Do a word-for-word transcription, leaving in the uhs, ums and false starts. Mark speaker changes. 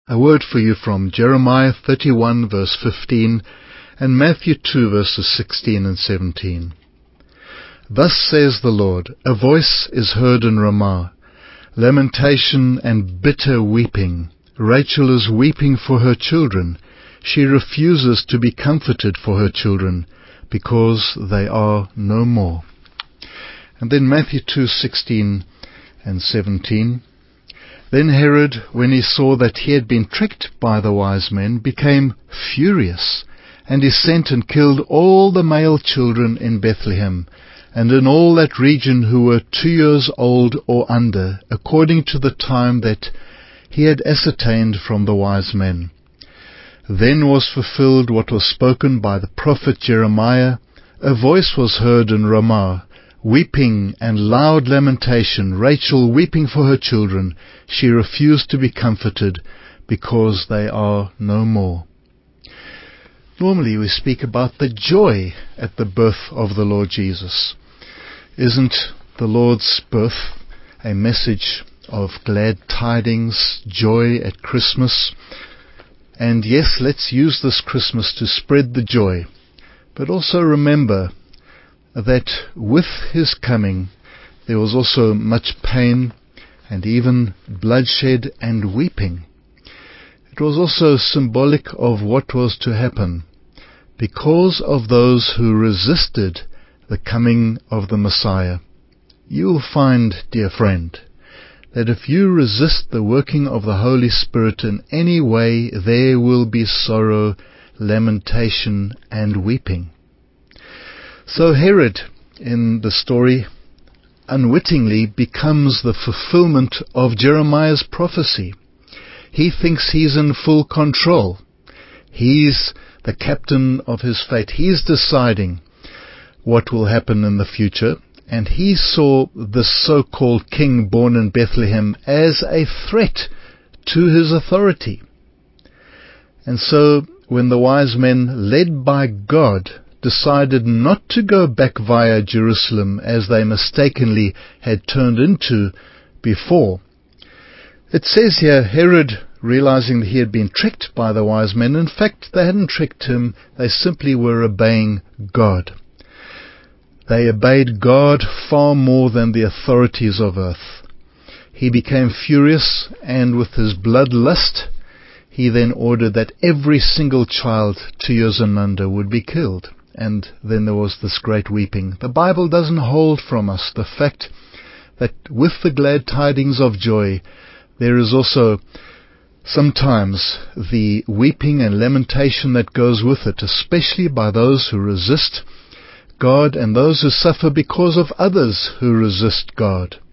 Speaker 1: A word for you from Jeremiah thirty-one verse fifteen and Matthew two verses sixteen and seventeen. Thus says the Lord, a voice is heard in Ramah, lamentation and bitter weeping. Rachel is weeping for her children. She refuses to be comforted for her children, because they are no more. And then Matthew two sixteen and seventeen. Then Herod, when he saw that he had been tricked by the wise men, became furious, and he sent and killed all the male children in Bethlehem, and in all that region who were two years old or under, according to the time that he had ascertained from the wise men. Then was fulfilled what was spoken by the prophet Jeremiah. A voice was heard in Ramah, weeping and loud lamentation, Rachel weeping for her children. She refused to be comforted, because they are no more. Normally we speak about the joy at the birth of the Lord Jesus. Isn't the Lord's birth a message of glad tidings, joy at Christmas? And yes, let's use this Christmas to spread the joy. But also remember that with his coming there was also much pain and even bloodshed and weeping. It was also symbolic of what was to happen because of those who resisted the coming of the Messiah. You will find, dear friend, that if you resist the working of the Holy Spirit in any way, there will be sorrow, lamentation, and weeping. So Herod, in the story, unwittingly becomes the fulfillment of Jeremiah's prophecy. He thinks he's in full control. He's the captain of his fate. He's deciding what will happen in the future. And he saw this so-called king born in Bethlehem as a threat to his authority. And so when the wise men, led by God, decided not to go back via Jerusalem as they mistakenly had turned into before, it says here, Herod, realizing that he had been tricked by the wise men, in fact they hadn't tricked him, they simply were obeying God. They obeyed God far more than the authorities of earth. He became furious, and with his bloodlust, he then ordered that every single child two years and under would be killed. And then there was this great weeping. The Bible doesn't hold from us the fact that with the glad tidings of joy, there is also sometimes the weeping and lamentation that goes with it, especially by those who resist God and those who suffer because of others who resist God.